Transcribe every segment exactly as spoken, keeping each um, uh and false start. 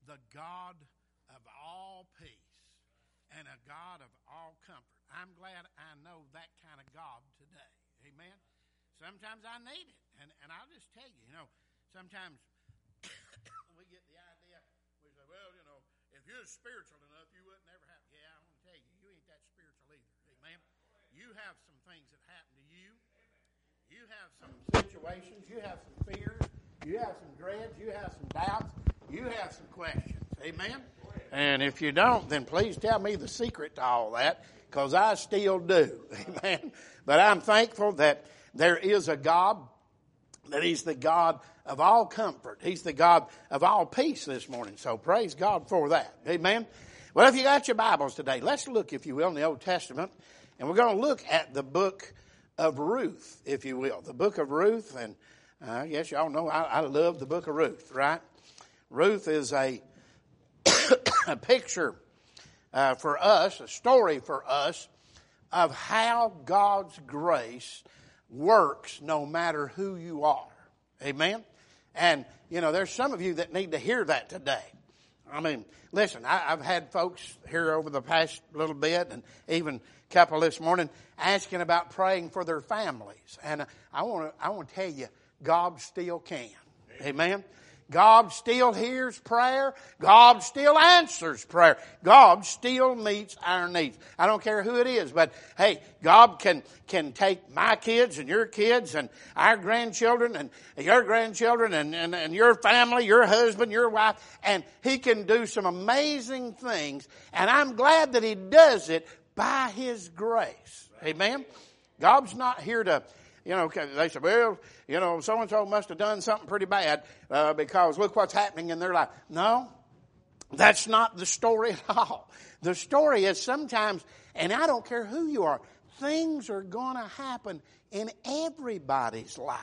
the God of all peace and a God of all comfort. I'm glad I know that kind of God today. Amen. Sometimes I need it. And, and I'll just tell you, you know, sometimes we get the idea, we say, well, you know, if you're spiritual enough, you wouldn't ever have. Yeah, I want to tell you, you ain't that spiritual either. Amen. You have some things that happen to you. You have some situations. You have some fears. You have some dreads. You have some doubts. You have some questions. Amen. And if you don't, then please tell me the secret to all that, because I still do. Amen. But I'm thankful that there is a God, that He's the God of all comfort. He's the God of all peace this morning. So praise God for that. Amen. Well, if you got your Bibles today, let's look, if you will, in the Old Testament. And we're going to look at the book of Ruth, if you will. The book of Ruth. And uh, yes, y'all know I, I love the book of Ruth, right? Ruth is a, a picture uh, for us, a story for us of how God's grace works no matter who you are. Amen? And, you know, there's some of you that need to hear that today. I mean, listen, I, I've had folks here over the past little bit, and even a couple this morning, asking about praying for their families. And I want to I want to tell you, God still can. Amen? God still hears prayer. God still answers prayer. God still meets our needs. I don't care who it is, but hey, God can, can take my kids and your kids and our grandchildren and your grandchildren and, and, and your family, your husband, your wife, and He can do some amazing things. And I'm glad that He does it by His grace. Amen? God's not here to, you know, they say, well, you know, so-and-so must have done something pretty bad uh, because look what's happening in their life. No, that's not the story at all. The story is sometimes, and I don't care who you are, things are going to happen in everybody's life.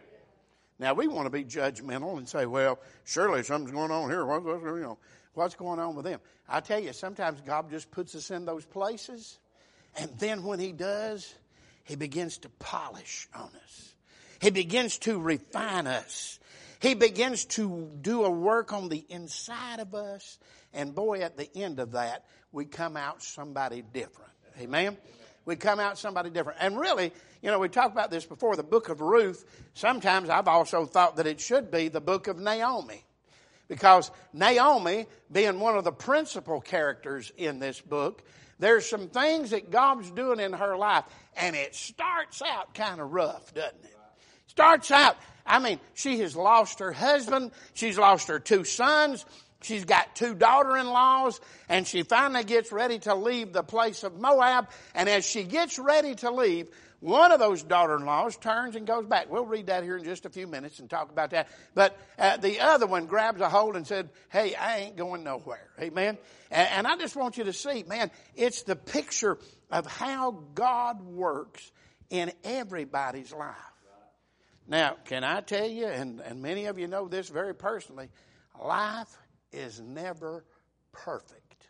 Now, we want to be judgmental and say, well, surely something's going on here. What's, you know, what's going on with them? I tell you, sometimes God just puts us in those places, and then when He does, He begins to polish on us. He begins to refine us. He begins to do a work on the inside of us. And boy, at the end of that, we come out somebody different. Amen? We come out somebody different. And really, you know, we talked about this before, the book of Ruth. Sometimes I've also thought that it should be the book of Naomi. Because Naomi, being one of the principal characters in this book, there's some things that God's doing in her life. And it starts out kind of rough, doesn't it? Starts out, I mean, she has lost her husband. She's lost her two sons. She's got two daughter-in-laws. And she finally gets ready to leave the place of Moab. And as she gets ready to leave, one of those daughter-in-laws turns and goes back. We'll read that here in just a few minutes and talk about that. But uh, the other one grabs a hold and said, hey, I ain't going nowhere. Amen? And, and I just want you to see, man, it's the picture of how God works in everybody's life. Now, can I tell you, and, and many of you know this very personally, life is never perfect.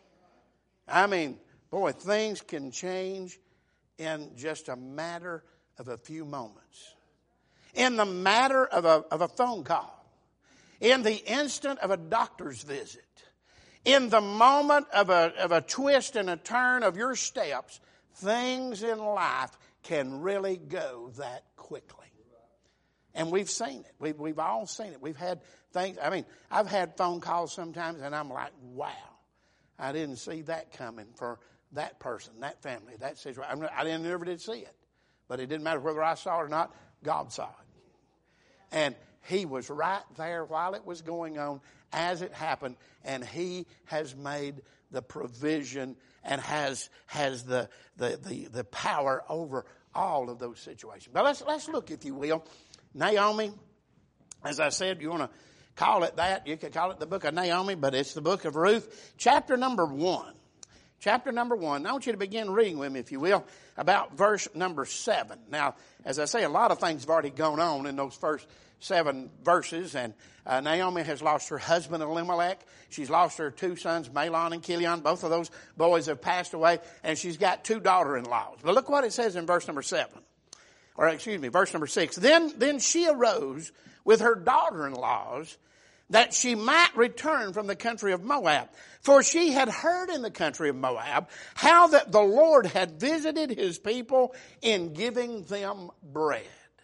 I mean, boy, things can change in just a matter of a few moments. In the matter of a, of a phone call. In the instant of a doctor's visit. In the moment of a, of a twist and a turn of your steps, things in life can really go that quickly. And we've seen it. We've, we've all seen it. We've had things. I mean, I've had phone calls sometimes and I'm like, wow, I didn't see that coming for that person, that family, that situation. I didn't never did see it. But it didn't matter whether I saw it or not. God saw it. And He was right there while it was going on as it happened. And He has made the provision and has has the the the, the power over all of those situations. But let's let's look, if you will. Naomi, as I said, you want to call it that. You could call it the book of Naomi, but it's the book of Ruth. Chapter number one. Chapter number one. I want you to begin reading with me, if you will, about verse number seven. Now, as I say, a lot of things have already gone on in those first seven verses. And uh, Naomi has lost her husband Elimelech. She's lost her two sons, Mahlon and Chilion. Both of those boys have passed away. And she's got two daughter-in-laws. But look what it says in verse number seven. Or excuse me, verse number six. Then, then she arose with her daughter-in-laws that she might return from the country of Moab. For she had heard in the country of Moab how that the Lord had visited his people in giving them bread.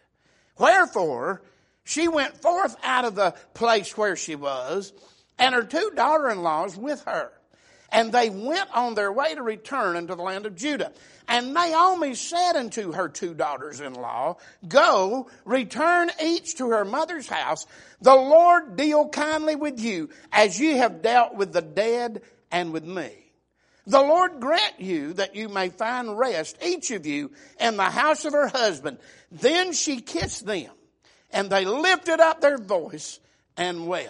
Wherefore, she went forth out of the place where she was, and her two daughter-in-laws with her. And they went on their way to return unto the land of Judah. And Naomi said unto her two daughters-in-law, Go, return each to her mother's house. The Lord deal kindly with you, as ye have dealt with the dead and with me. The Lord grant you that you may find rest, each of you, in the house of her husband. Then she kissed them, and they lifted up their voice and wept.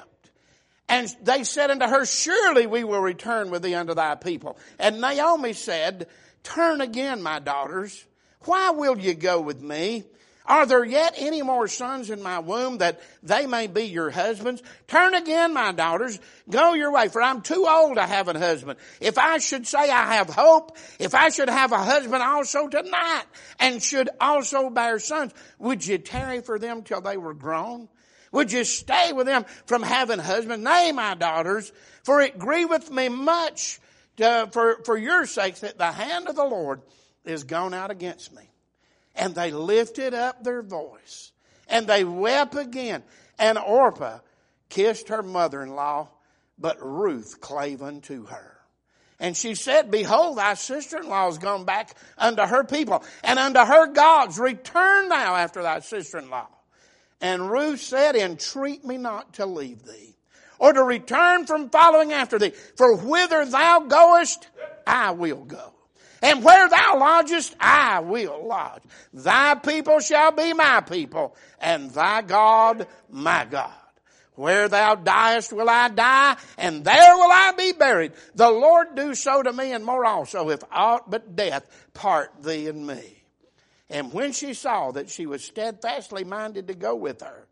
And they said unto her, Surely we will return with thee unto thy people. And Naomi said, Turn again, my daughters. Why will ye go with me? Are there yet any more sons in my womb, that they may be your husbands? Turn again, my daughters. Go your way, for I'm too old to have a husband. If I should say I have hope, if I should have a husband also tonight, and should also bear sons, would you tarry for them till they were grown? Would you stay with them from having husbands? Nay, my daughters, for it grieveth me much to, for, for your sakes that the hand of the Lord is gone out against me. And they lifted up their voice, and they wept again. And Orpah kissed her mother-in-law, but Ruth clave unto her. And she said, Behold, thy sister-in-law is gone back unto her people, and unto her gods. Return thou after thy sister-in-law. And Ruth said, Entreat me not to leave thee, or to return from following after thee. For whither thou goest, I will go. And where thou lodgest, I will lodge. Thy people shall be my people, and thy God my God. Where thou diest will I die, and there will I be buried. The Lord do so to me, and more also, if aught but death part thee and me. And when she saw that she was steadfastly minded to go with her,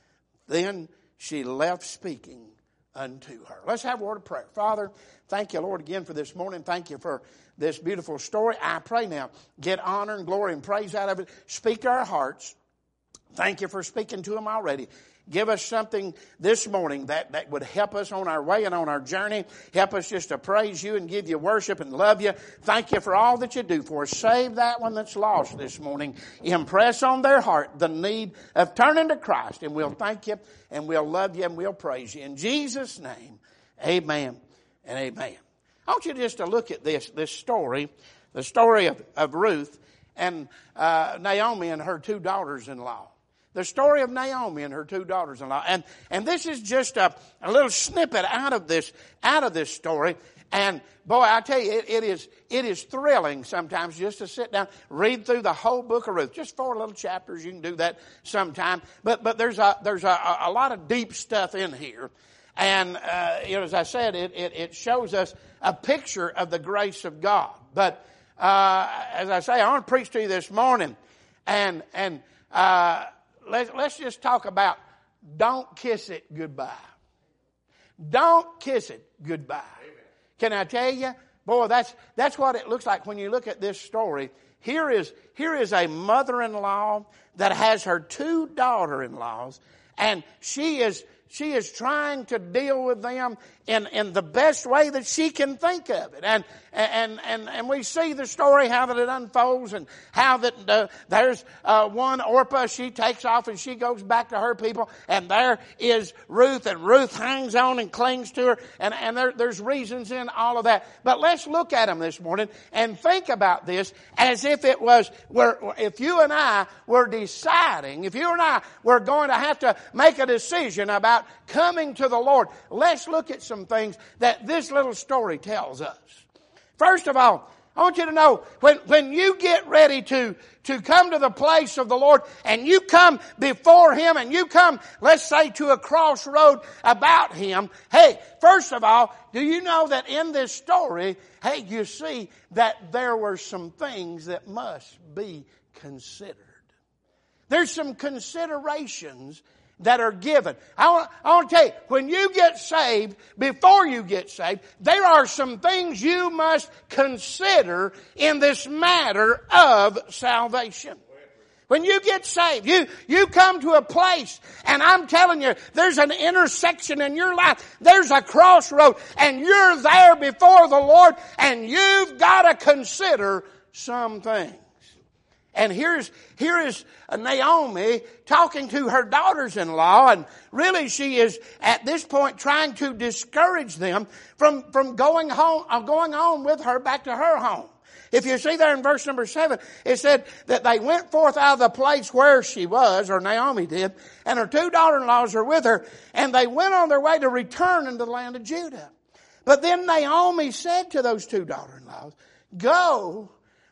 then she left speaking unto her. Let's have a word of prayer. Father, thank you, Lord, again for this morning. Thank you for this beautiful story. I pray now, get honor and glory and praise out of it. Speak to our hearts. Thank you for speaking to them already. Give us something this morning that, that would help us on our way and on our journey. Help us just to praise you and give you worship and love you. Thank you for all that you do for us. Save that one that's lost this morning. Impress on their heart the need of turning to Christ. And we'll thank you and we'll love you and we'll praise you. In Jesus' name, amen and amen. I want you just to look at this, this story, the story of, of Ruth and uh, Naomi and her two daughters-in-law. The story of Naomi and her two daughters-in-law. And, and this is just a, a little snippet out of this, out of this story. And boy, I tell you, it, it is, it is thrilling sometimes just to sit down, read through the whole book of Ruth. Just four little chapters. You can do that sometime. But, but there's a, there's a, a lot of deep stuff in here. And, uh, you know, as I said, it, it, it shows us a picture of the grace of God. But, uh, as I say, I want to preach to you this morning. And, and, uh, Let's, let's just talk about don't kiss it goodbye. Don't kiss it goodbye. Amen. Can I tell you? Boy, that's, that's what it looks like when you look at this story. Here is, here is a mother-in-law that has her two daughter-in-laws, and she is, she is trying to deal with them in, in the best way that she can think of it. And, and, and, and we see the story, how that it unfolds, and how that uh, there's uh, one Orpah, she takes off and she goes back to her people, and there is Ruth, and Ruth hangs on and clings to her, and, and there, there's reasons in all of that. But let's look at them this morning and think about this as if it was, where, if you and I were deciding, if you and I were going to have to make a decision about coming to the Lord. Let's look at some things that this little story tells us. First of all, I want you to know, when, when you get ready to, to come to the place of the Lord, and you come before Him, and you come, let's say, to a crossroad about Him, hey, first of all, do you know that in this story, hey, you see that there were some things that must be considered. There's some considerations that are given. I want, I want to tell you, when you get saved, before you get saved, there are some things you must consider in this matter of salvation. When you get saved, you, you come to a place, and I'm telling you, there's an intersection in your life. There's a crossroad, and you're there before the Lord, and you've got to consider some things. And here's, here is Naomi talking to her daughters-in-law, and really she is at this point trying to discourage them from, from going home, uh, going on with her back to her home. If you see there in verse number seven, it said that they went forth out of the place where she was, or Naomi did, and her two daughter-in-laws are with her, and they went on their way to return into the land of Judah. But then Naomi said to those two daughter-in-laws, go,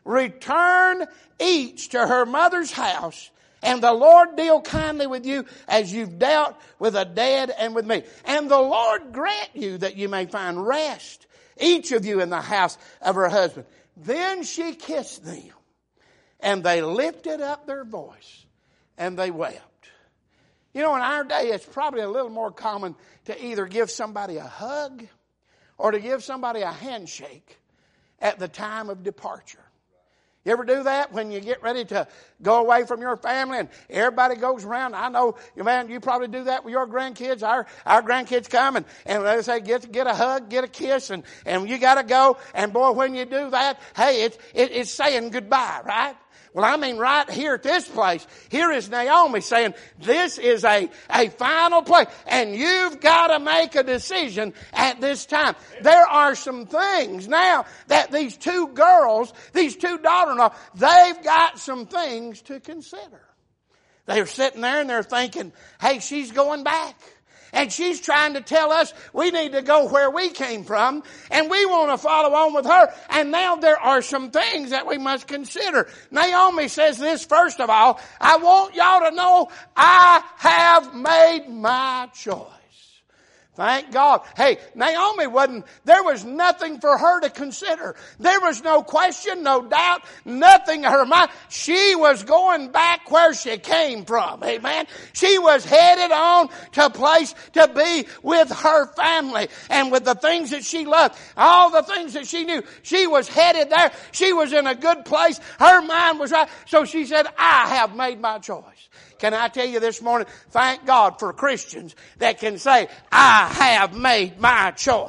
return each to her mother's house, and the Lord deal kindly with you as you've dealt with the dead and with me. And the Lord grant you that you may find rest, each of you in the house of her husband. Then she kissed them, and they lifted up their voice, and they wept. You know, in our day, it's probably a little more common to either give somebody a hug or to give somebody a handshake at the time of departure. You ever do that when you get ready to go away from your family and everybody goes around? I know, man, you probably do that with your grandkids. Our our grandkids come and, and they say, get get a hug, get a kiss, and, and you got to go. And boy, when you do that, hey, it, it, it's saying goodbye, right? Well, I mean, right here at this place, here is Naomi saying, this is a, a final place, and you've got to make a decision at this time. There are some things now that these two girls, these two daughters-in-law, they've got some things to consider. They're sitting there and they're thinking, hey, she's going back. And she's trying to tell us we need to go where we came from, and we want to follow on with her. And now there are some things that we must consider. Naomi says this, first of all, I want y'all to know I have made my choice. Thank God. Hey, Naomi wasn't, there was nothing for her to consider. There was no question, no doubt, nothing in her mind. She was going back where she came from. Amen. She was headed on to a place to be with her family and with the things that she loved. All the things that she knew. She was headed there. She was in a good place. Her mind was right. So she said, I have made my choice. Can I tell you this morning, thank God for Christians that can say, I have made my choice.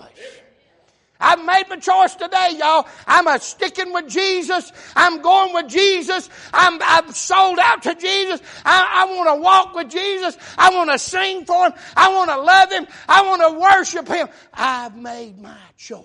I've made my choice today, y'all. I'm a sticking with Jesus. I'm going with Jesus. I'm, I'm sold out to Jesus. I, I want to walk with Jesus. I want to sing for Him. I want to love Him. I want to worship Him. I've made my choice.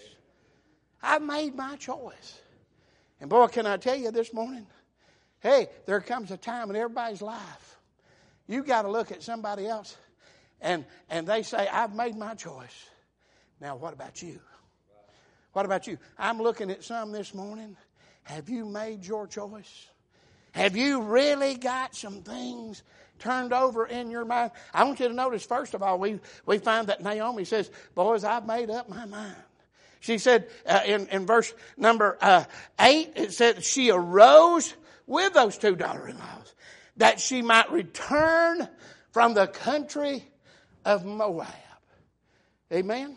I've made my choice. And boy, can I tell you this morning, hey, there comes a time in everybody's life, you got to look at somebody else and, and they say, I've made my choice. Now, what about you? What about you? I'm looking at some this morning. Have you made your choice? Have you really got some things turned over in your mind? I want you to notice, first of all, we, we find that Naomi says, boys, I've made up my mind. She said uh, in, in verse number uh, eight, it said she arose with those two daughter-in-laws, that she might return from the country of Moab. Amen?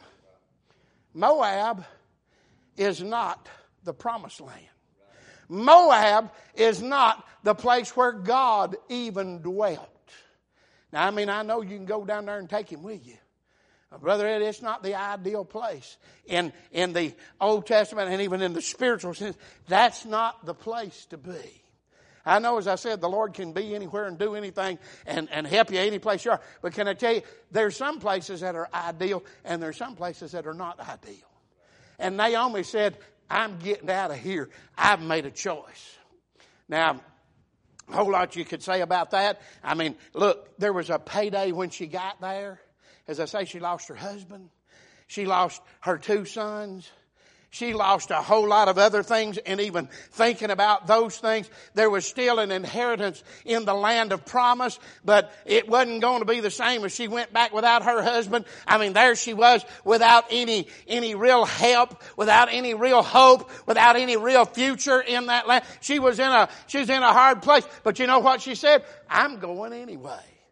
Moab is not the promised land. Moab is not the place where God even dwelt. Now, I mean, I know you can go down there and take Him with you. Brother Ed, it's not the ideal place. In, in the Old Testament and even in the spiritual sense, that's not the place to be. I know, as I said, the Lord can be anywhere and do anything and, and help you any place you are. But can I tell you, there's some places that are ideal and there's some places that are not ideal. And Naomi said, I'm getting out of here. I've made a choice. Now, a whole lot you could say about that. I mean, look, there was a payday when she got there. As I say, she lost her husband. She lost her two sons. She lost a whole lot of other things, and even thinking about those things, there was still an inheritance in the land of promise, but it wasn't going to be the same as she went back without her husband. I mean, there she was without any, any real help, without any real hope, without any real future in that land. She was in a, she was in a hard place, but you know what she said? I'm going anyway.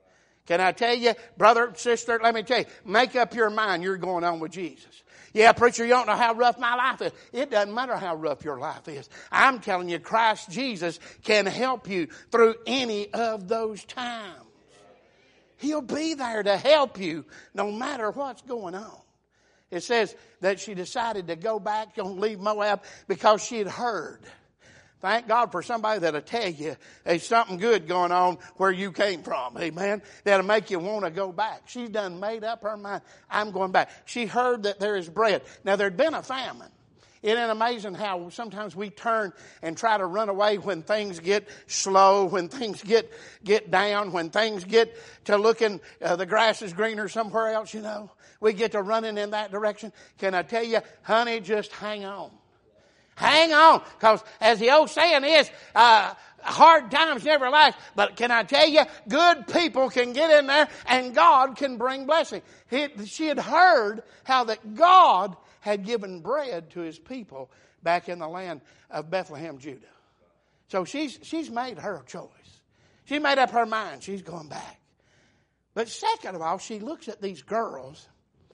Can I tell you, brother, sister, let me tell you, make up your mind you're going on with Jesus. Yeah, preacher, you don't know how rough my life is. It doesn't matter how rough your life is. I'm telling you, Christ Jesus can help you through any of those times. He'll be there to help you no matter what's going on. It says that she decided to go back, don't leave Moab, because she had heard. Thank God for somebody that'll tell you there's something good going on where you came from. Amen. That'll make you want to go back. She's done made up her mind. I'm going back. She heard that there is bread. Now, there'd been a famine. Isn't it amazing how sometimes we turn and try to run away when things get slow, when things get, get down, when things get to looking, uh, the grass is greener somewhere else, you know. We get to running in that direction. Can I tell you, honey, just hang on. Hang on, because as the old saying is, uh, hard times never last. But can I tell you, good people can get in there and God can bring blessing. He, she had heard how that God had given bread to his people back in the land of Bethlehem, Judah. So she's, she's made her choice. She made up her mind. She's going back. But second of all, she looks at these girls,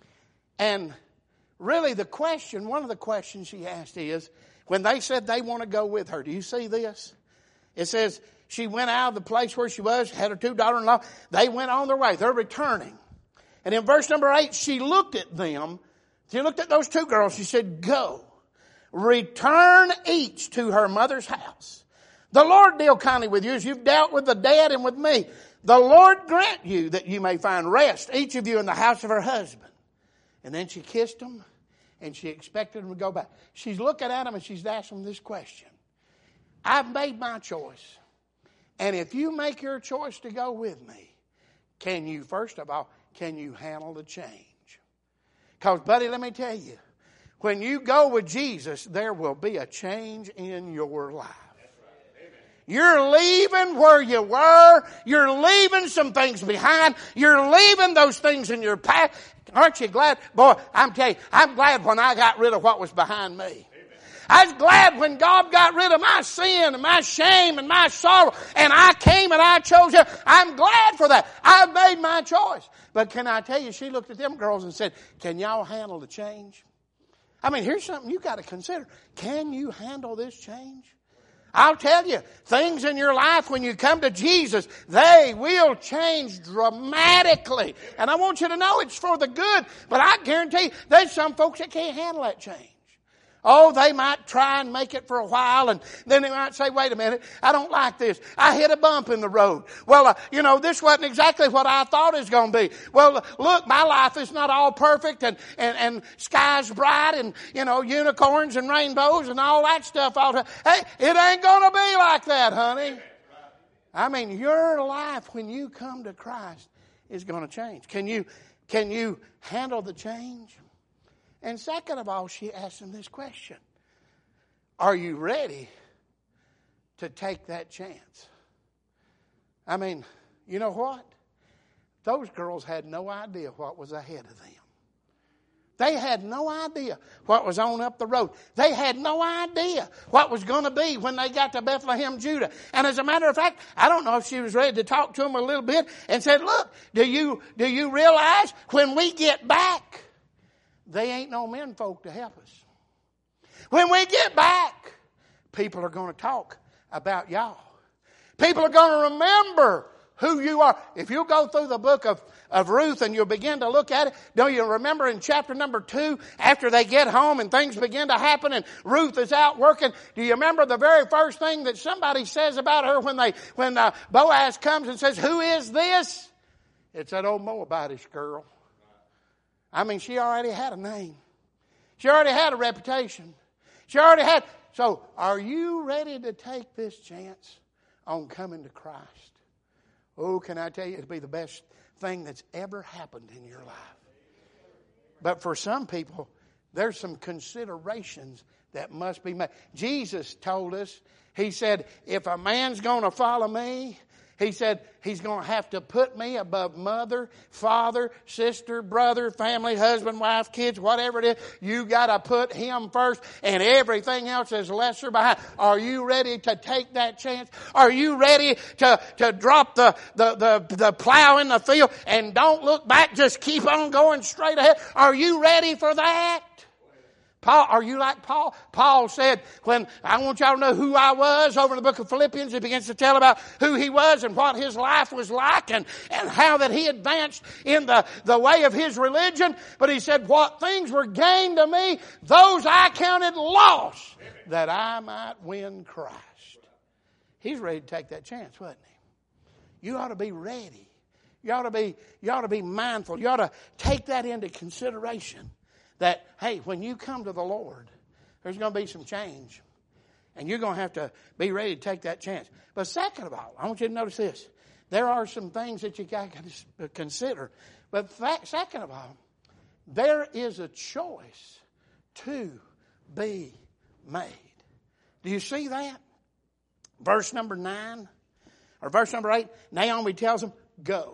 and really the question, one of the questions she asked is, when they said they want to go with her, do you see this? It says she went out of the place where she was, had her two daughters-in-law. They went on their way. They're returning. And in verse number eight, she looked at them. She looked at those two girls. She said, go, return each to her mother's house. The Lord deal kindly with you as you've dealt with the dead and with me. The Lord grant you that you may find rest, each of you in the house of her husband. And then she kissed them. And she expected them to go back. She's looking at them and she's asking them this question. I've made my choice. And if you make your choice to go with me, can you, first of all, can you handle the change? Because, buddy, let me tell you, when you go with Jesus, there will be a change in your life. You're leaving where you were. You're leaving some things behind. You're leaving those things in your past. Aren't you glad? Boy, I'm telling you, I'm glad when I got rid of what was behind me. Amen. I was glad when God got rid of my sin and my shame and my sorrow, and I came and I chose Him. I'm glad for that. I've made my choice. But can I tell you, she looked at them girls and said, can y'all handle the change? I mean, here's something you got to consider. Can you handle this change? I'll tell you, things in your life when you come to Jesus, they will change dramatically. And I want you to know it's for the good. But I guarantee you, there's some folks that can't handle that change. Oh, they might try and make it for a while, and then they might say, wait a minute, I don't like this. I hit a bump in the road. Well, uh, you know, this wasn't exactly what I thought it was going to be. Well, look, my life is not all perfect, and, and, and skies bright, and, you know, unicorns and rainbows and all that stuff. All the, hey, it ain't going to be like that, honey. I mean, your life when you come to Christ is going to change. Can you, can you handle the change? And second of all, she asked him this question. Are you ready to take that chance? I mean, you know what? Those girls had no idea what was ahead of them. They had no idea what was on up the road. They had no idea what was going to be when they got to Bethlehem, Judah. And as a matter of fact, I don't know if she was ready to talk to them a little bit and said, look, do you, do you realize when we get back, they ain't no men folk to help us. When we get back, people are going to talk about y'all. People are going to remember who you are. If you go through the book of, of Ruth and you'll begin to look at it, don't you remember in chapter number two, after they get home and things begin to happen and Ruth is out working, do you remember the very first thing that somebody says about her when they when uh, Boaz comes and says, who is this? It's that old Moabitish girl. I mean, she already had a name. She already had a reputation. She already had. So, are you ready to take this chance on coming to Christ? Oh, can I tell you, it'll be the best thing that's ever happened in your life. But for some people, there's some considerations that must be made. Jesus told us, He said, if a man's going to follow me, He said He's going to have to put me above mother, father, sister, brother, family, husband, wife, kids, whatever it is. You got to put Him first and everything else is lesser behind. Are you ready to take that chance? Are you ready to, to drop the, the, the, the plow in the field and don't look back? Just keep on going straight ahead. Are you ready for that? Paul, are you like Paul? Paul said, when I want y'all to know who I was, over in the book of Philippians, he begins to tell about who he was and what his life was like and, and how that he advanced in the, the way of his religion. But he said, what things were gained to me, those I counted loss, that I might win Christ. He's ready to take that chance, wasn't he? You ought to be ready. You ought to be, you ought to be mindful. You ought to take that into consideration. That, hey, when you come to the Lord, there's going to be some change. And you're going to have to be ready to take that chance. But second of all, I want you to notice this. There are some things that you got to consider. But second of all, there is a choice to be made. Do you see that? Verse number nine, or verse number eight, Naomi tells him, go.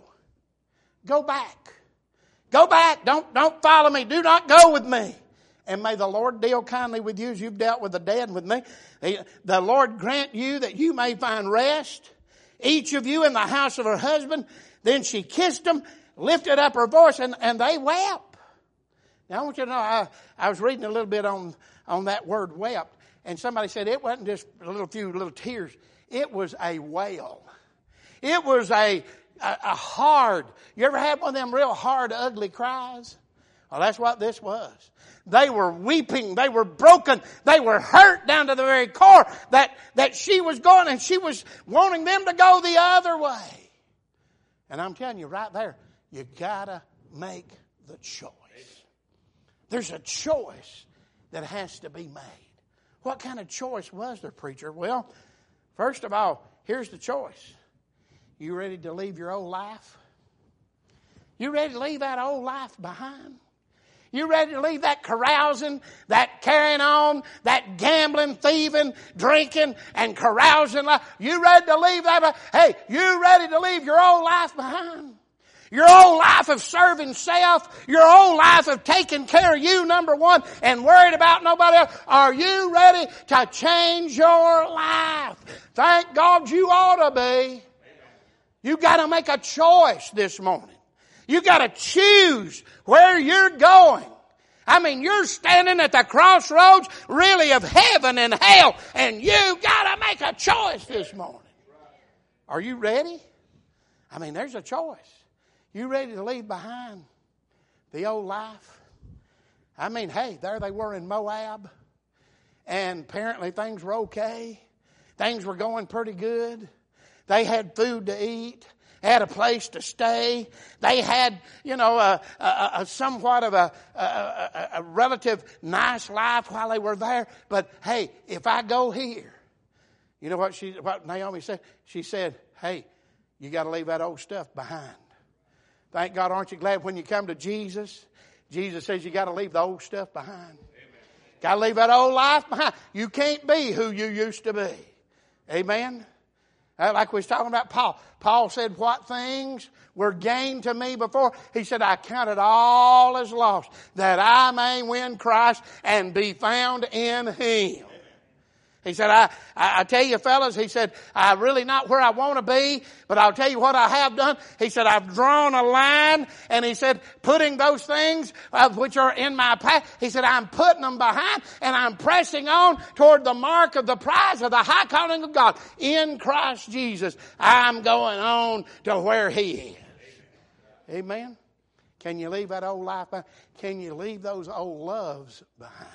Go back. Go back. Don't, don't follow me. Do not go with me. And may the Lord deal kindly with you as you've dealt with the dead and with me. The Lord grant you that you may find rest, each of you in the house of her husband. Then she kissed him, lifted up her voice, and, and they wept. Now I want you to know, I, I was reading a little bit on, on that word wept. And somebody said it wasn't just a little few little tears. It was a wail. It was a... A, a hard, you ever had one of them real hard, ugly cries? Well, that's what this was. They were weeping. They were broken. They were hurt down to the very core that, that she was going and she was wanting them to go the other way. And I'm telling you right there, you gotta make the choice. There's a choice that has to be made. What kind of choice was there, preacher? Well, first of all, here's the choice. You ready to leave your old life? You ready to leave that old life behind? You ready to leave that carousing, that carrying on, that gambling, thieving, drinking, and carousing life? You ready to leave that behind? Hey, you ready to leave your old life behind? Your old life of serving self, your old life of taking care of you, number one, and worried about nobody else. Are you ready to change your life? Thank God you ought to be. You got to make a choice this morning. You got to choose where you're going. I mean, you're standing at the crossroads, really, of heaven and hell, and you got to make a choice this morning. Are you ready? I mean, there's a choice. You ready to leave behind the old life? I mean, hey, there they were in Moab, and apparently things were okay. Things were going pretty good. They had food to eat, had a place to stay. They had, you know, a, a, a somewhat of a, a, a relative nice life while they were there. But hey, if I go here, you know what she, what Naomi said? She said, hey, you got to leave that old stuff behind. Thank God, aren't you glad when you come to Jesus? Jesus says you got to leave the old stuff behind. Got to leave that old life behind. You can't be who you used to be. Amen. Like we was talking about Paul. Paul said, what things were gained to me before? He said, I count it all as lost, that I may win Christ and be found in Him. He said, I, I, I tell you fellas, he said, I'm really not where I want to be, but I'll tell you what I have done. He said, I've drawn a line, and he said, putting those things uh, which are in my path, he said, I'm putting them behind, and I'm pressing on toward the mark of the prize of the high calling of God. In Christ Jesus, I'm going on to where He is. Amen. Can you leave that old life behind? Can you leave those old loves behind?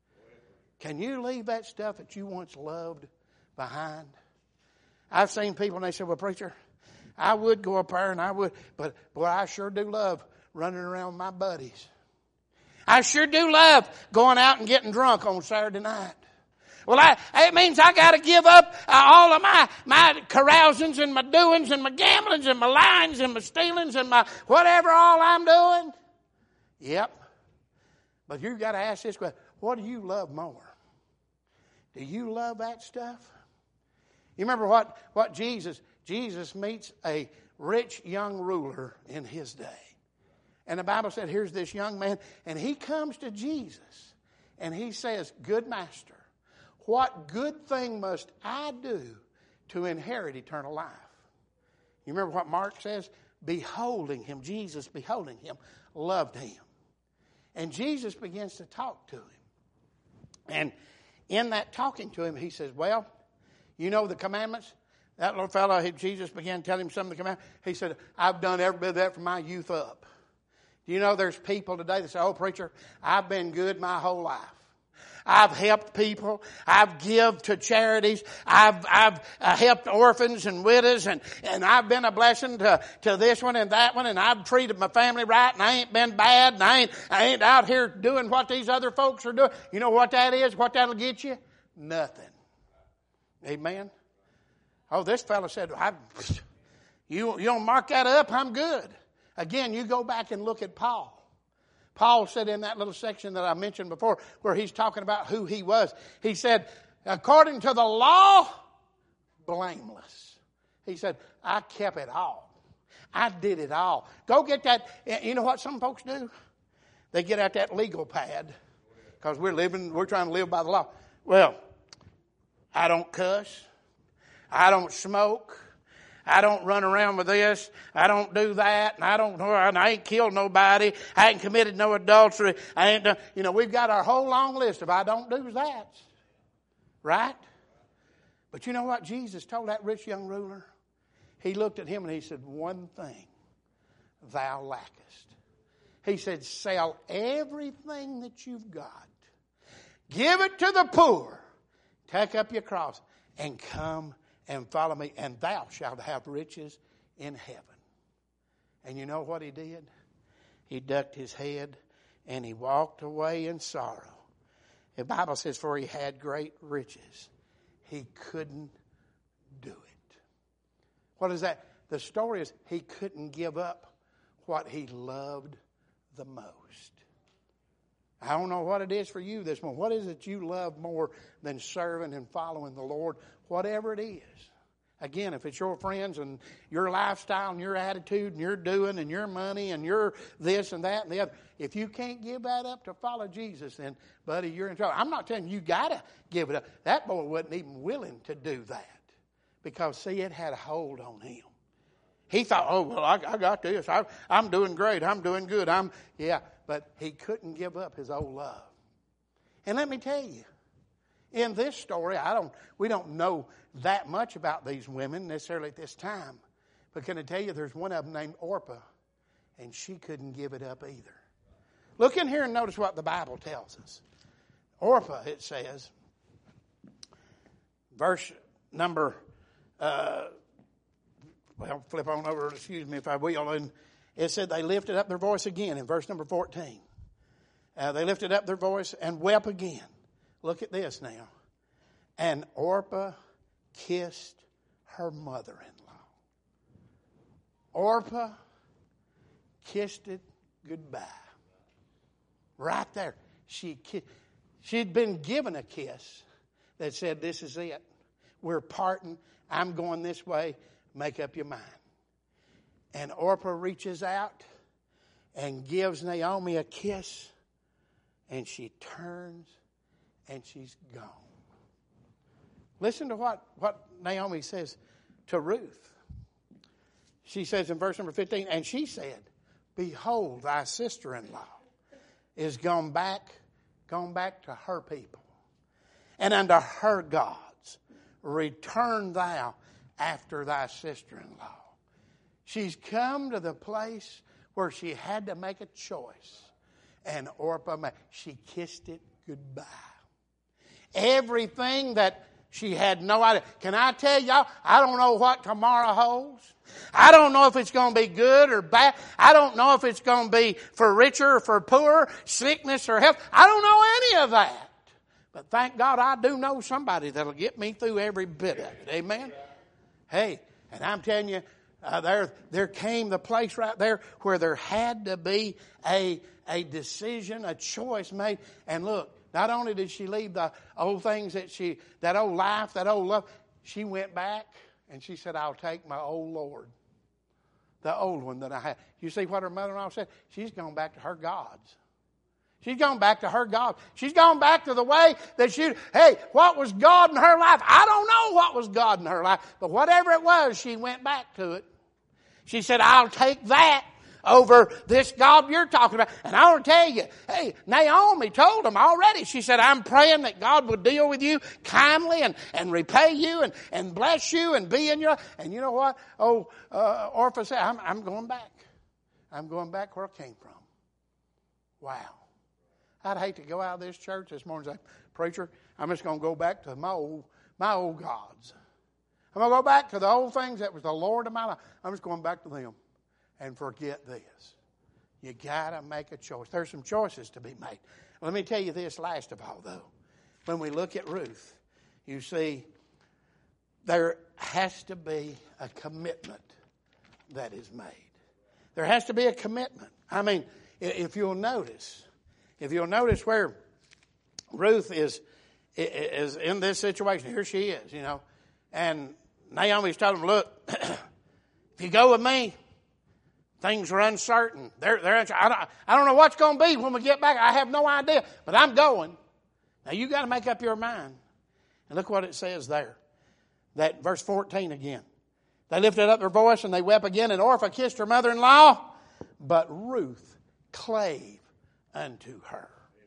Can you leave that stuff that you once loved behind? I've seen people and they say, well, preacher, I would go up there and I would, but boy, I sure do love running around with my buddies. I sure do love going out and getting drunk on Saturday night. Well, I, it means I got to give up uh, all of my, my carousings and my doings and my gamblings and my lyings and my stealings and my whatever all I'm doing. Yep. But you've got to ask this question, what do you love more? Do you love that stuff? You remember what, what Jesus, Jesus meets a rich young ruler in his day. And the Bible said, here's this young man, and he comes to Jesus, and he says, good master, what good thing must I do to inherit eternal life? You remember what Mark says? Beholding him, Jesus beholding him, loved him. And Jesus begins to talk to him. And in that talking to him, he says, well, you know the commandments? That little fellow, Jesus began to tell him some of the commandments. He said, I've done every bit of that from my youth up. Do you know there's people today that say, oh, preacher, I've been good my whole life. I've helped people. I've given to charities. I've I've uh, helped orphans and widows, and, and I've been a blessing to, to this one and that one, and I've treated my family right, and I ain't been bad, and I ain't I ain't out here doing what these other folks are doing. You know what that is? What that'll get you? Nothing. Amen. Oh, this fellow said, I, you you don't mark that up. I'm good. Again, you go back and look at Paul. Paul said in that little section that I mentioned before, where he's talking about who he was, he said, according to the law, blameless. He said, I kept it all. I did it all. Go get that. You know what some folks do? They get out that legal pad because we're living, we're trying to live by the law. Well, I don't cuss. I don't smoke. I don't run around with this. I don't do that. And I don't, I ain't killed nobody. I ain't committed no adultery. I ain't done, you know, we've got our whole long list of I don't do that. Right? But you know what Jesus told that rich young ruler? He looked at him and he said, one thing thou lackest. He said, sell everything that you've got. Give it to the poor. Take up your cross and come and follow me, and thou shalt have riches in heaven. And you know what he did? He ducked his head and he walked away in sorrow. The Bible says, for he had great riches. He couldn't do it. What is that? The story is he couldn't give up what he loved the most. I don't know what it is for you this morning. What is it you love more than serving and following the Lord? Whatever it is. Again, if it's your friends and your lifestyle and your attitude and your doing and your money and your this and that and the other, if you can't give that up to follow Jesus, then, buddy, you're in trouble. I'm not telling you you got to give it up. That boy wasn't even willing to do that because, see, it had a hold on him. He thought, oh, well, I, I got this. I, I'm doing great. I'm doing good. I'm, yeah, but he couldn't give up his old love. And let me tell you, in this story, I don't. we don't know that much about these women necessarily at this time. But can I tell you, there's one of them named Orpah, and she couldn't give it up either. Look in here and notice what the Bible tells us. Orpah, it says, verse number, uh, well, flip on over, excuse me if I will, and it said they lifted up their voice again in verse number fourteen. Uh, they lifted up their voice and wept again. Look at this now. And Orpah kissed her mother-in-law. Orpah kissed it goodbye. Right there. She kissed. She'd been given a kiss that said, this is it. We're parting. I'm going this way. Make up your mind. And Orpah reaches out and gives Naomi a kiss. And she turns and she's gone. Listen to what, what Naomi says to Ruth. She says in verse number fifteen, and she said, behold, thy sister-in-law is gone back, gone back to her people, and unto her gods. Return thou after thy sister-in-law. She's come to the place where she had to make a choice. And Orpah, she kissed it goodbye. Everything that she had no idea. Can I tell y'all, I don't know what tomorrow holds. I don't know if it's going to be good or bad. I don't know if it's going to be for richer or for poorer, sickness or health. I don't know any of that. But thank God I do know somebody that'll get me through every bit of it. Amen? Hey, and I'm telling you, uh, there there came the place right there where there had to be a, a decision, a choice made. And look, not only did she leave the old things that she, that old life, that old love, she went back And she said, I'll take my old Lord, the old one that I had. You see what her mother-in-law said? She's gone back to her gods. She's gone back to her God. She's gone back to the way that she, hey, what was God in her life? I don't know what was God in her life. But whatever it was, she went back to it. She said, I'll take that over this God you're talking about. And I want to tell you, hey, Naomi told him already. She said, I'm praying that God will deal with you kindly and, and repay you and, and bless you and be in your life. And you know what? Oh, uh, Orpah said, I'm, I'm going back. I'm going back where I came from. Wow. I'd hate to go out of this church this morning and say, preacher, I'm just going to go back to my old, my old gods. I'm going to go back to the old things that was the Lord of my life. I'm just going back to them and forget this. You got to make a choice. There's some choices to be made. Let me tell you this last of all, though. When we look at Ruth, you see, there has to be a commitment that is made. There has to be a commitment. I mean, if you'll notice... If you'll notice where Ruth is is in this situation, here she is, you know, and Naomi's telling him, look, if you go with me, things are uncertain. They're, they're uncertain. I, don't, I don't know what's going to be when we get back. I have no idea, but I'm going. Now, you got to make up your mind. And look what it says there. That verse fourteen again. They lifted up their voice and they wept again, and Orpah kissed her mother-in-law, but Ruth clave unto her.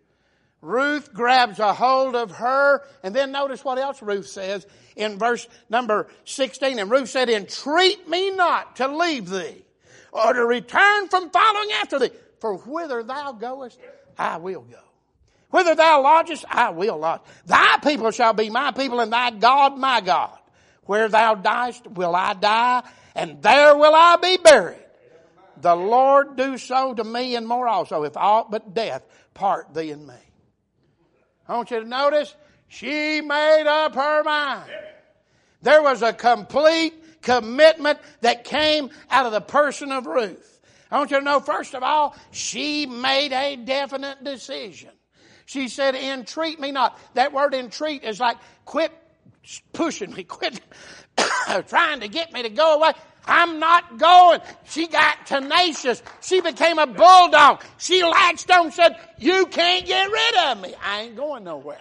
Ruth grabs a hold of her, and then notice what else Ruth says in verse number sixteen. And Ruth said, entreat me not to leave thee, or to return from following after thee. For whither thou goest, I will go. Whither thou lodgest, I will lodge. Thy people shall be my people, and thy God my God. Where thou diest, will I die, and there will I be buried. The Lord do so to me and more also, if aught but death part thee and me. I want you to notice, she made up her mind. There was a complete commitment that came out of the person of Ruth. I want you to know, first of all, she made a definite decision. She said, entreat me not. That word entreat is like, quit pushing me, quit trying to get me to go away. I'm not going. She got tenacious. She became a bulldog. She latched on and said, you can't get rid of me. I ain't going nowhere.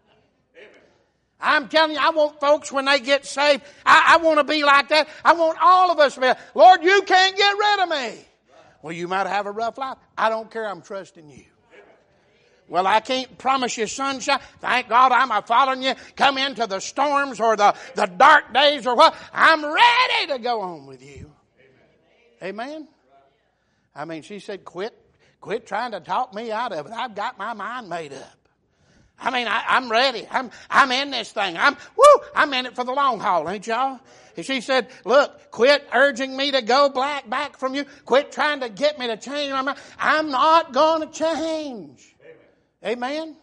I'm telling you, I want folks when they get saved, I, I want to be like that. I want all of us to be like, Lord, you can't get rid of me. Well, you might have a rough life. I don't care. I'm trusting you. Well, I can't promise you sunshine. Thank God I'm a following you. Come into the storms or the, the dark days or what. I'm ready to go on with you. Amen. Amen? I mean, she said, quit, quit trying to talk me out of it. I've got my mind made up. I mean, I, I'm ready. I'm, I'm in this thing. I'm, woo, I'm in it for the long haul, ain't y'all? And she said, look, quit urging me to go black back from you. Quit trying to get me to change my mind. I'm not going to change. Amen?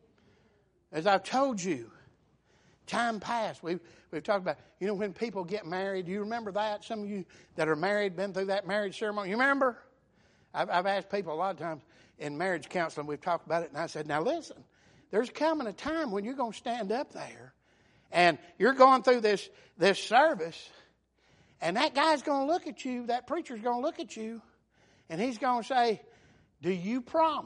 As I've told you, time past, we've, we've talked about, you know, when people get married, do you remember that? Some of you that are married, been through that marriage ceremony, you remember? I've, I've asked people a lot of times in marriage counseling, we've talked about it, and I said, now listen, there's coming a time when you're going to stand up there, and you're going through this, this service, and that guy's going to look at you, that preacher's going to look at you, and he's going to say, do you promise?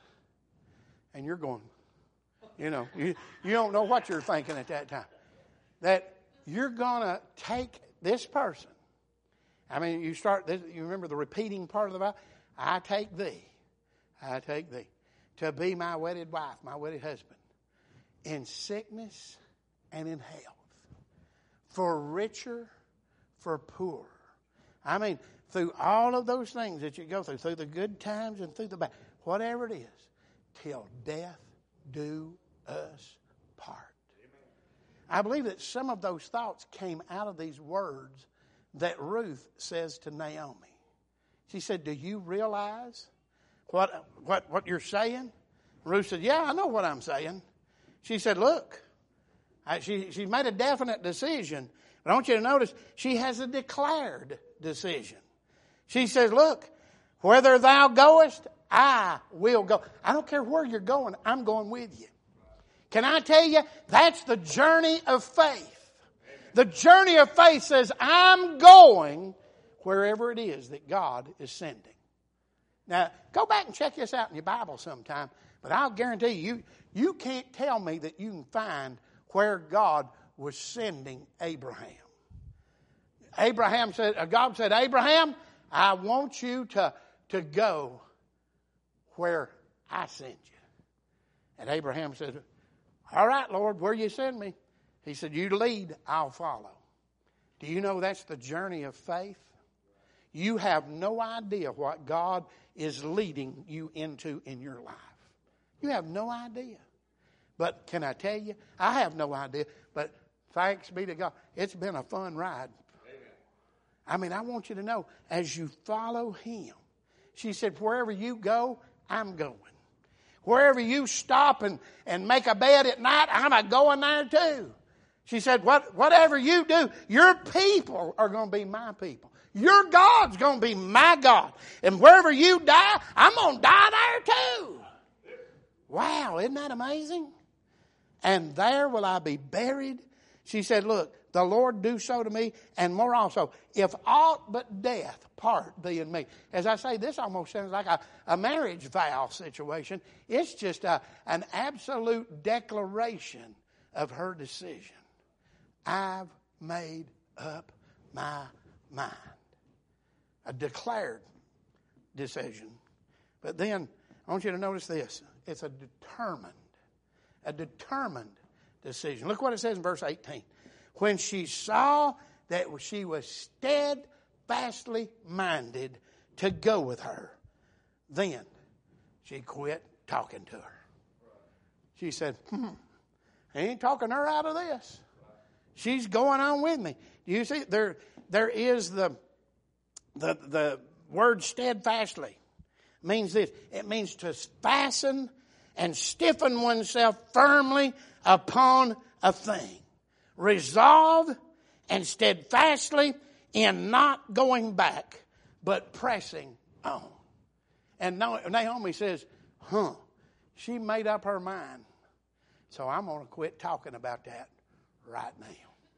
And you're going, you know, you, you don't know what you're thinking at that time. That you're going to take this person. I mean, you start, this, you remember the repeating part of the Bible? I take thee, I take thee to be my wedded wife, my wedded husband, in sickness and in health, for richer, for poorer. I mean, through all of those things that you go through, through the good times and through the bad, whatever it is, till death do us part. I believe that some of those thoughts came out of these words that Ruth says to Naomi. She said, do you realize what, what, what you're saying? Ruth said, yeah, I know what I'm saying. She said, look, I, she, she made a definite decision. But I want you to notice, she has a declared decision. She says, look, whither thou goest, I will go. I don't care where you're going. I'm going with you. Can I tell you, that's the journey of faith. The journey of faith says, I'm going wherever it is that God is sending. Now, go back and check this out in your Bible sometime. But I'll guarantee you, you, you can't tell me that you can find where God was sending Abraham. Abraham said, God said, Abraham, I want you to, to go where I send you. And Abraham said, all right, Lord, where you send me? He said, you lead, I'll follow. Do you know that's the journey of faith? You have no idea what God is leading you into in your life. You have no idea. But can I tell you, I have no idea, but thanks be to God, it's been a fun ride. Amen. I mean, I want you to know, as you follow Him, she said, wherever you go, I'm going. Wherever you stop and, and make a bed at night, I'm a going there too. She said, what, whatever you do, your people are going to be my people. Your God's going to be my God. And wherever you die, I'm going to die there too. Wow, isn't that amazing? And there will I be buried. She said, look, the Lord do so to me, and more also, if aught but death part thee and me. As I say, this almost sounds like a, a marriage vow situation. It's just a, an absolute declaration of her decision. I've made up my mind. A declared decision. But then, I want you to notice this. It's a determined, a determined decision. Look what it says in verse eighteen. When she saw that she was steadfastly minded to go with her, then she quit talking to her. She said, hmm, I ain't talking her out of this. She's going on with me. Do you see? There, there is the, the, the word steadfastly. Means this. It means to fasten and stiffen oneself firmly upon a thing. Resolved and steadfastly in not going back, but pressing on. And Naomi says, huh, she made up her mind. So I'm going to quit talking about that right now.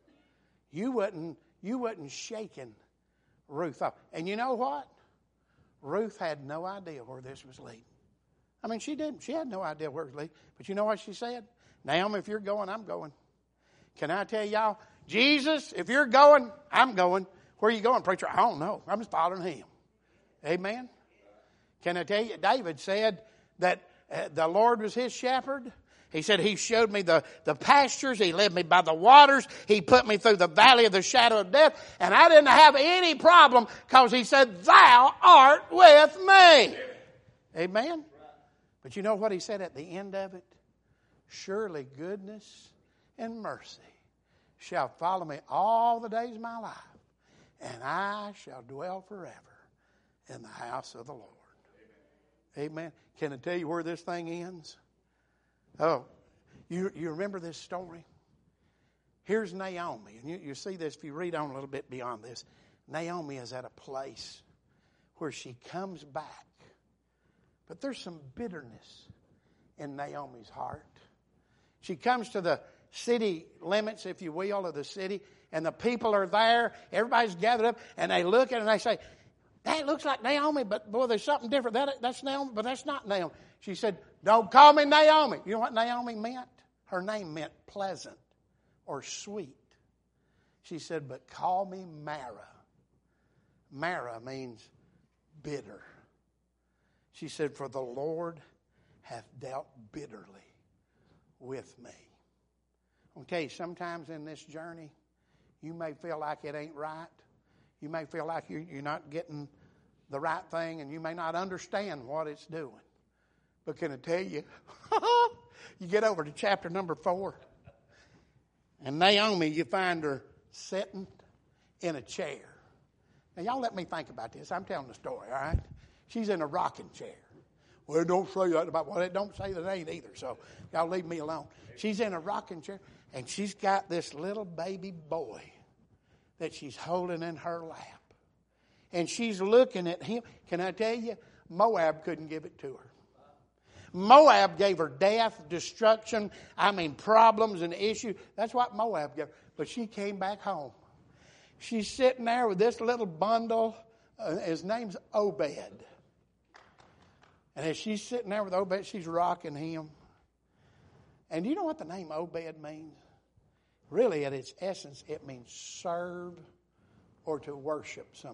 You wasn't, you wasn't shaking Ruth up. And you know what? Ruth had no idea where this was leading. I mean, she didn't. She had no idea where it was leading. But you know what she said? Naomi, if you're going, I'm going. Can I tell y'all? Jesus, if you're going, I'm going. Where are you going, preacher? I don't know. I'm just following Him. Amen? Can I tell you? David said that uh, the Lord was his shepherd. He said, He showed me the, the pastures. He led me by the waters. He put me through the valley of the shadow of death. And I didn't have any problem because He said, Thou art with me. Amen? But you know what He said at the end of it? Surely goodness and mercy shall follow me all the days of my life. And I shall dwell forever in the house of the Lord. Amen. Amen. Can I tell you where this thing ends? Oh, you, you remember this story? Here's Naomi. And you, you see this if you read on a little bit beyond this. Naomi is at a place where she comes back. But there's some bitterness in Naomi's heart. She comes to the city limits, if you will, of the city. And the people are there. Everybody's gathered up. And they look at it and they say, that looks like Naomi, but boy, there's something different. That, that's Naomi, but that's not Naomi. She said, don't call me Naomi. You know what Naomi meant? Her name meant pleasant or sweet. She said, but call me Mara. Mara means bitter. She said, for the Lord hath dealt bitterly with me. Okay, sometimes in this journey, you may feel like it ain't right. You may feel like you're not getting the right thing, and you may not understand what it's doing. But can I tell you, you get over to chapter number four, and Naomi, you find her sitting in a chair. Now, y'all let me think about this. I'm telling the story, all right? She's in a rocking chair. Well, don't say that about, well, it don't say that ain't either, so y'all leave me alone. She's in a rocking chair, and she's got this little baby boy that she's holding in her lap. And she's looking at him. Can I tell you, Moab couldn't give it to her. Moab gave her death, destruction, I mean problems and issues. That's what Moab gave her. But she came back home. She's sitting there with this little bundle. Uh, his name's Obed. And as she's sitting there with Obed, she's rocking him. And do you know what the name Obed means? Really, at its essence, it means serve or to worship someone.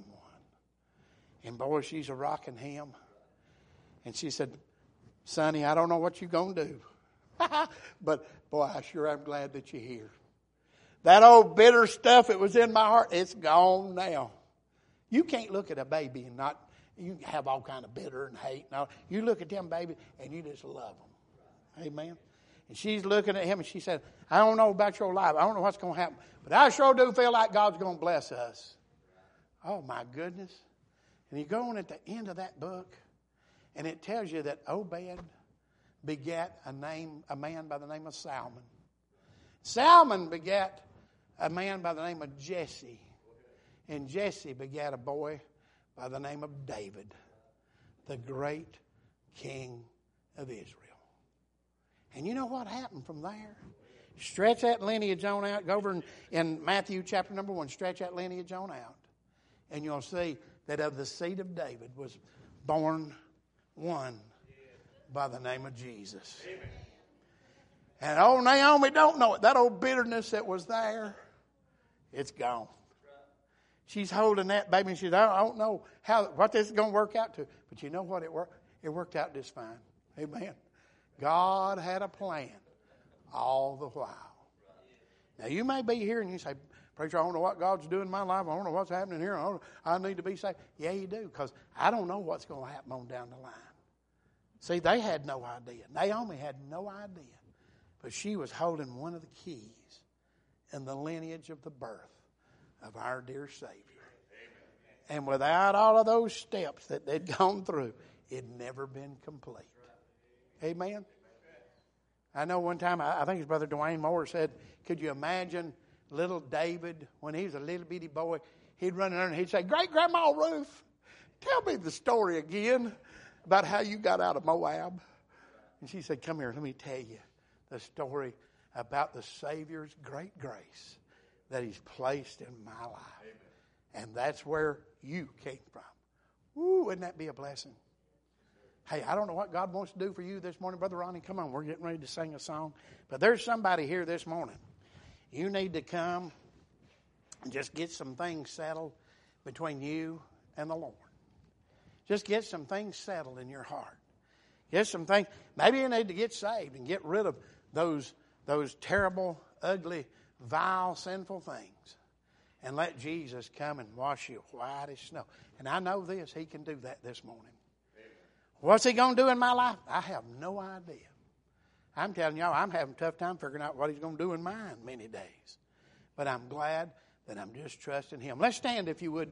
And boy, she's a rocking him. And she said, Sonny, I don't know what you're going to do. But boy, I sure am glad that you're here. That old bitter stuff that was in my heart, it's gone now. You can't look at a baby and not, you have all kind of bitter and hate. And all. You look at them baby and you just love them. Amen. And she's looking at him and she said, I don't know about your life. I don't know what's going to happen. But I sure do feel like God's going to bless us. Oh, my goodness. And you go on at the end of that book, and it tells you that Obed begat a name, a man by the name of Salmon. Salmon begat a man by the name of Jesse. And Jesse begat a boy by the name of David, the great king of Israel. And you know what happened from there? Stretch that lineage on out. Go over in, in Matthew chapter number one. Stretch that lineage on out. And you'll see that of the seed of David was born one by the name of Jesus. And old Naomi don't know it. That old bitterness that was there, it's gone. She's holding that baby and she says, I don't know how what this is going to work out to. But you know what? It worked. It worked out just fine. Amen. God had a plan all the while. Now, you may be here and you say, Preacher, I don't know what God's doing in my life. I don't know what's happening here. I, don't, I need to be saved. Yeah, you do, because I don't know what's going to happen on down the line. See, they had no idea. Naomi had no idea. But she was holding one of the keys in the lineage of the birth of our dear Savior. And without all of those steps that they'd gone through, it'd never been complete. Amen? I know one time, I think his brother Dwayne Moore said, could you imagine little David, when he was a little bitty boy, he'd run in there and he'd say, Great Grandma Ruth, tell me the story again about how you got out of Moab. And she said, come here, let me tell you the story about the Savior's great grace that He's placed in my life. And that's where you came from. Woo, wouldn't that be a blessing? Hey, I don't know what God wants to do for you this morning, Brother Ronnie. Come on, we're getting ready to sing a song. But there's somebody here this morning. You need to come and just get some things settled between you and the Lord. Just get some things settled in your heart. Get some things. Maybe you need to get saved and get rid of those, those terrible, ugly, vile, sinful things. And let Jesus come and wash you white as snow. And I know this, He can do that this morning. What's He going to do in my life? I have no idea. I'm telling y'all, I'm having a tough time figuring out what He's going to do in mine many days. But I'm glad that I'm just trusting Him. Let's stand, if you would.